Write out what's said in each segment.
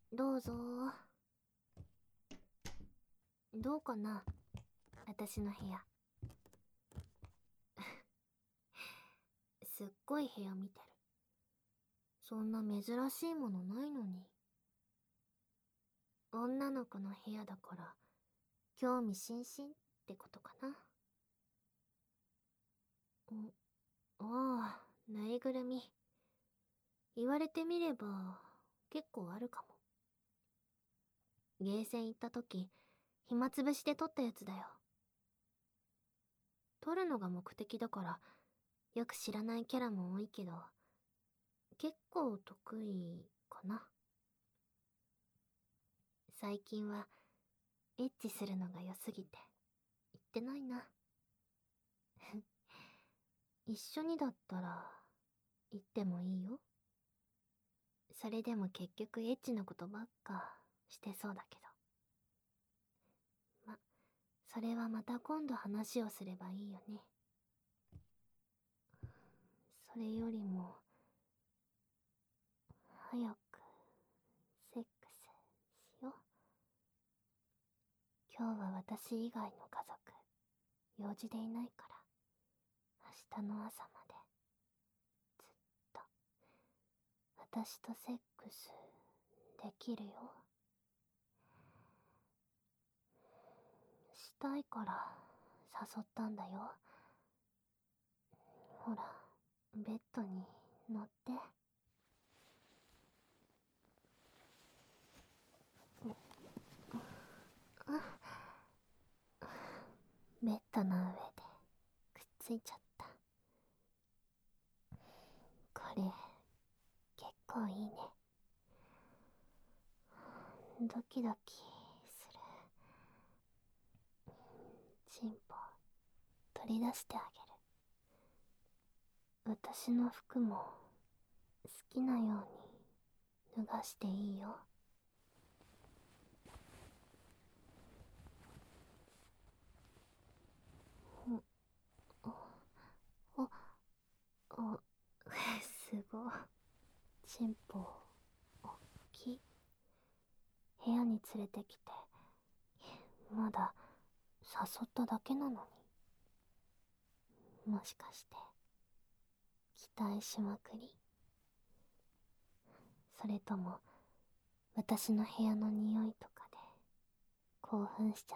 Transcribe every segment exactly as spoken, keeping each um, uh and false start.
どうぞ。どうかな、私の部屋。すっごい部屋見てる。そんな珍しいものないのに。女の子の部屋だから興味津々ってことかな。お、ああ、ぬいぐるみ。言われてみれば結構あるかも。ゲーセン行った時暇つぶしで撮ったやつだよ。撮るのが目的だからよく知らないキャラも多いけど結構得意かな。最近はエッチするのが良すぎて言ってないな。一緒にだったら言ってもいいよ。それでも結局エッチなことばっかしてそうだけど。ま、それはまた今度話をすればいいよね。それよりも早くセックスしよう。今日は私以外の家族用事でいないから明日の朝までずっと私とセックスできるよ。したいから誘ったんだよ。ほら、ベッドに乗って。ベッドの上でくっついちゃった。これ結構いいね。ドキドキする。チンポ取り出してあげる。私の服も好きなように脱がしていいよ。お、お、すごい。チンポおっきい。部屋に連れてきてまだ誘っただけなのに。もしかして期待しまくり？それとも私の部屋の匂いとかで興奮しちゃった？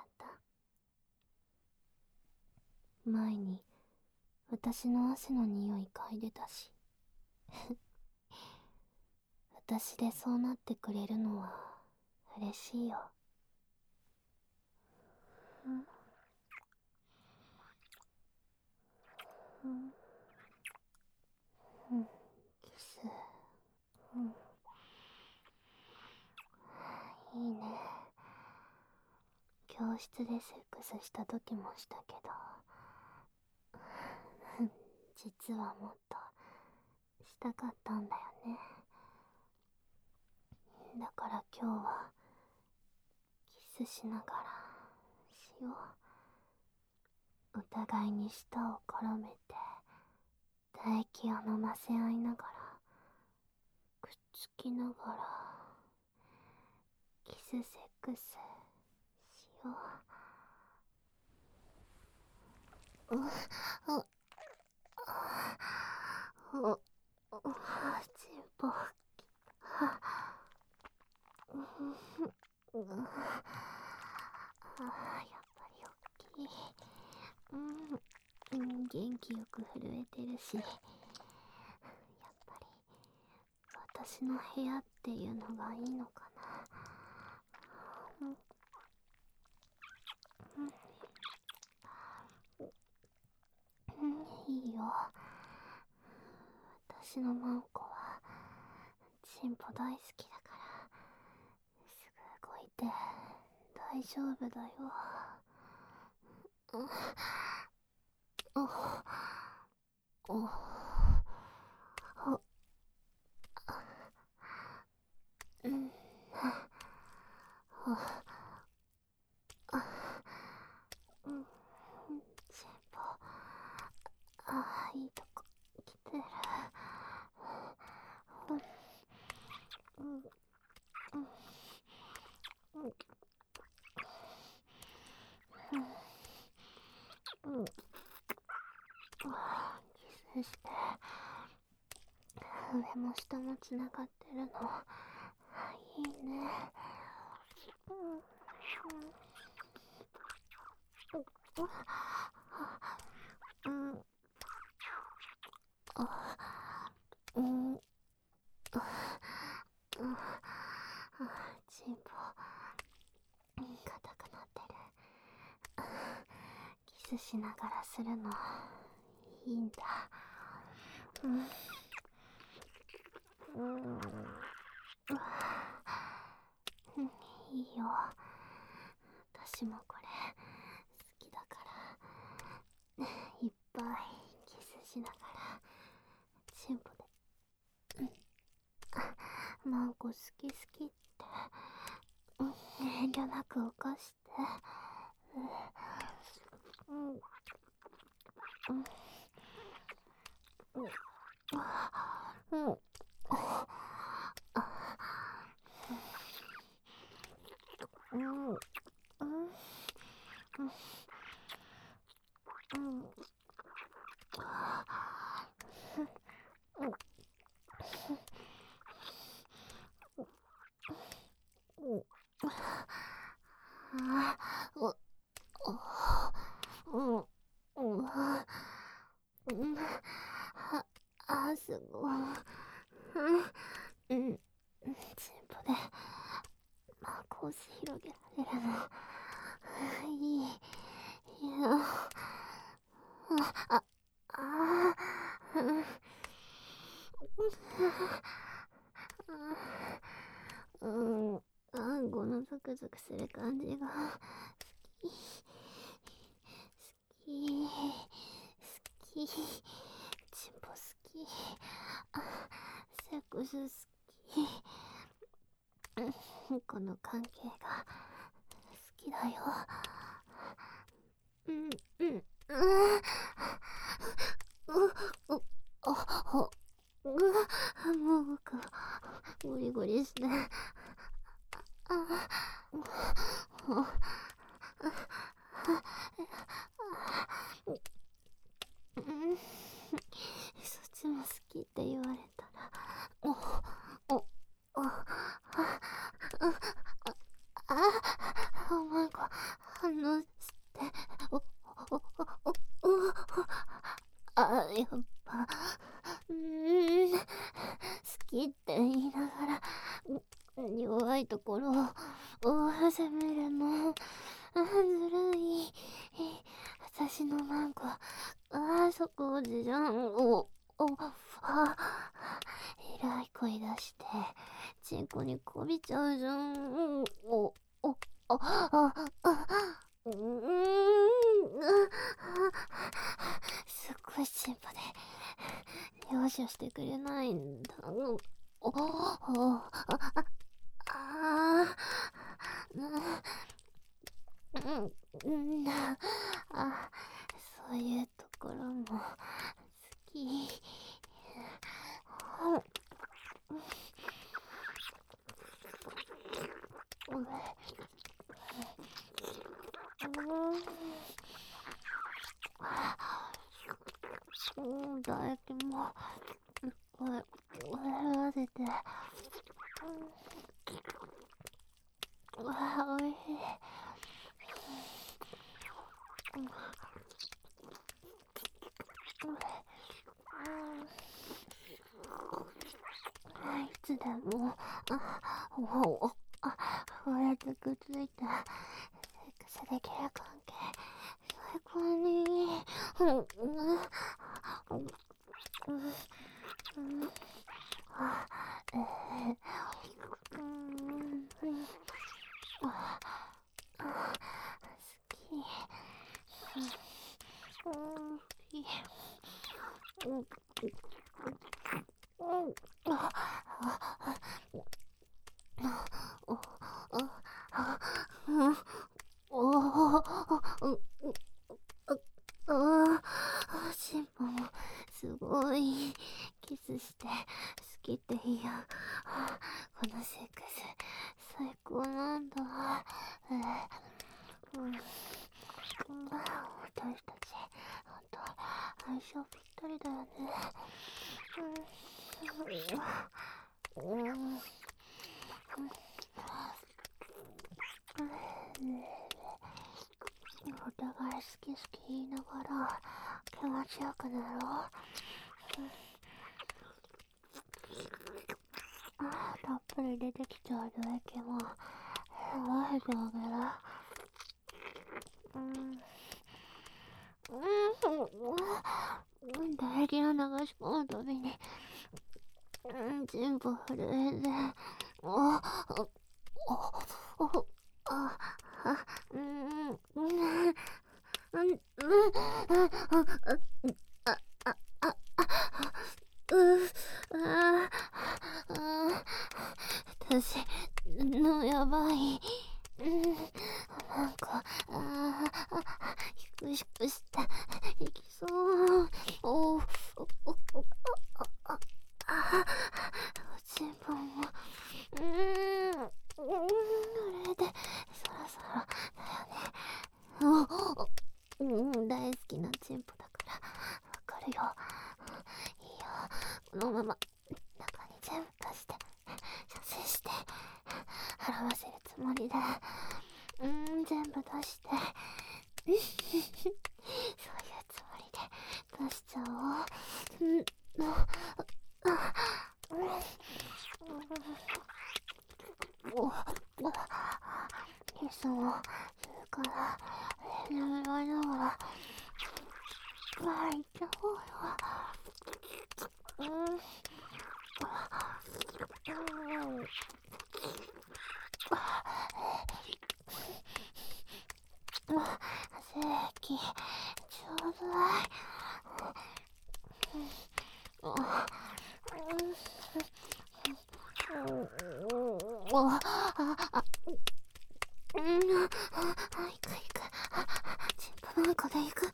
前に私の汗の匂い嗅いでたし。私でそうなってくれるのは嬉しいよ。うんうん、キス、うん、いいね。教室でセックスした時もしたけど実はもっとしたかったんだよね。だから今日はキスしながらしよう。お互いに舌を絡めて唾液を飲ませ合いながらくっつきながらキスセックスしよう。うっ、うお、お、チンポ、は、うん、うん、ああ、やっぱりおっきい。うん、うん、元気よく震えてるし、やっぱり私の部屋っていうのがいいのかな。うん、うん、いいよ。私のマンコはチンポ大好きだからすぐ動いて大丈夫だよ。うん、お、お、お、うん、お、うん、チンポ、ああ、いいとこ来てる。うん、うん、うん、 上も下もつながってるのいいね。うん、うん、あ、うん、うん、チンポ硬くなってる。キスしながらするのいいんだ。うん、うん、いいよ。私もこれ好きだからいっぱいキスしながらチンポで、うん、マンコ好き好きって、うん、遠慮なく犯して、うん、うん、うん、うん、うん、うん、うん、うん、うん、あー、うん、うん、うん、あ、あ、すごい。うん、うん、チンポでマンコを広げられるのいい。いや、あ、あ、あー、うん、うん、あんこのゾクゾクする感じが好き、好き、好き、チンポ好き、あ、セックス好き、この関係が好きだよ。うん、うん、うん、う、う、あ、う、もう僕ゴリゴリして、あ、うん、そっちも好きって言われたら、お、お、お、あ、あ、あ、お前が反応して、お、お、お、お、お、あ、やっぱ、うーん、好きって言いながら、弱いところを責めるの、ずるい。私のマンコ、あそこじゃん。お、お、あ、えらい声出して、チンコにこびちゃうじゃん。お、お、あ、あ、あ、うーん、すっごいチンポで、容赦してくれないんだ。お、お、お、あ、あー、うん、うん、あ、そういうところも好き。うん、うん、唾液もいっぱいらせて、うん、わ、おいしい。うん、いつでも、あ、お、お、あ、こうやってくっついてセックスできる関係最高にいい。うん、うん、うん、うん、あ、えー、うん、あ、あ、好き、うん、好き、うん、うん、あ、あ、お、あ、うん、おー、う、う、ああ、シンポもすごいキスして好きって言う。このセックス最高なんだ。えー、うん、うん、私たちほんと相性ぴったりだよね。 お互い好き好き言いながら気持ちよくなろう。たっぷり出てきちゃう唾液も分けてあげる。うんうん唾液を流し込むたびにうんチンポ震えておおおおああうんうんうんうんあああうああ私のやばいなんかああひくひくしていきそうおおおおああチンポもうーんそれでそろそろだよね。おうん大好きなチンポだからわかるよ。いいよこのまま中に全部出して射精して払わせるつもりでうーん全部出してそういうつもりで出しちゃおう。うんああおおキスをするから眠りながら入っちゃおうよ。うんうん正規ちょうだい。おああうん、行く行く。チンポの中で行く。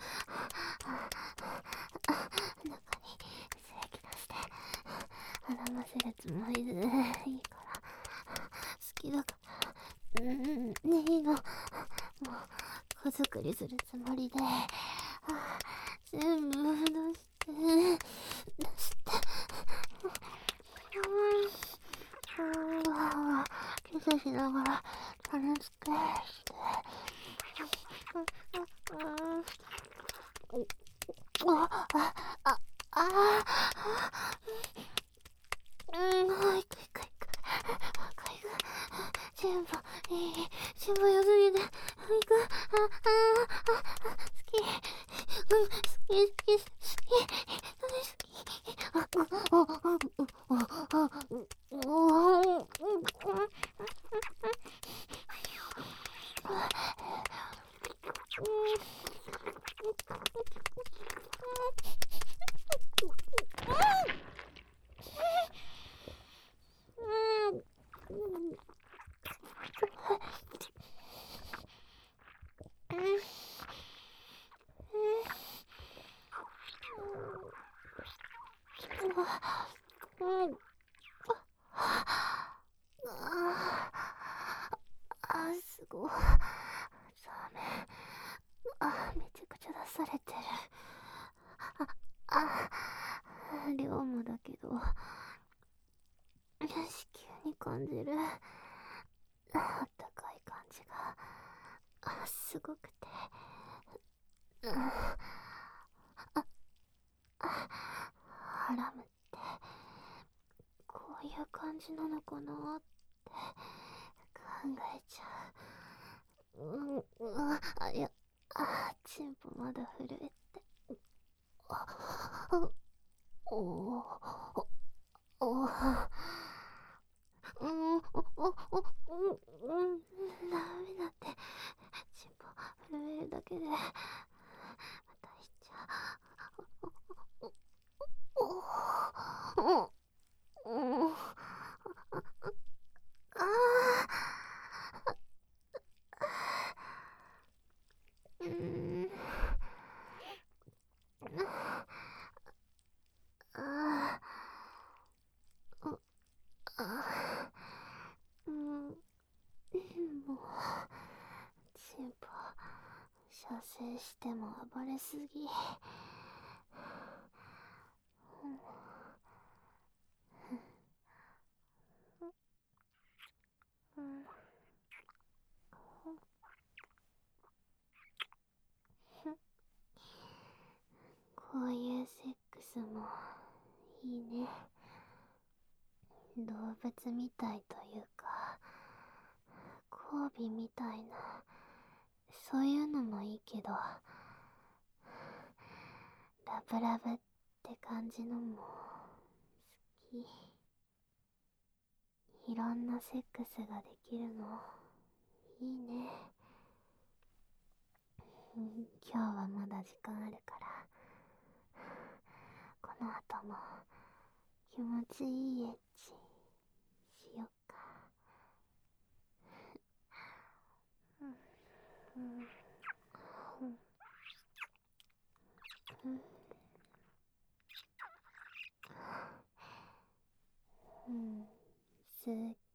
中に精液出して絡ませるつもりでいいから好きだからうんねいいのもう子作りするつもりで全部出して出してうんうんキスしながら種付けしてうんああああうん行く行く行く全部いい全部良すぎて行くあああ好きうん好き好き好き大好きあああああああすごいダメあめちゃくちゃ出されてるああ量もだけど子宮に感じるあったかい感じがあすごくてうんああハラムってこういう感じなのかなって考えちゃう。うんうあいやあチンポまだ震えてあおおおおうんおおおうんダメだってチンポ震えるだけでまたいっちゃうおおおおあうんああうんもうチンポ射精しても暴れすぎ動物みたいというか、交尾みたいな、そういうのもいいけど、ラブラブって感じのも好き。いろんなセックスができるのいいね。うん、今日はまだ時間あるから、この後も気持ちいいエッチしよっか。うんうんうんうん、好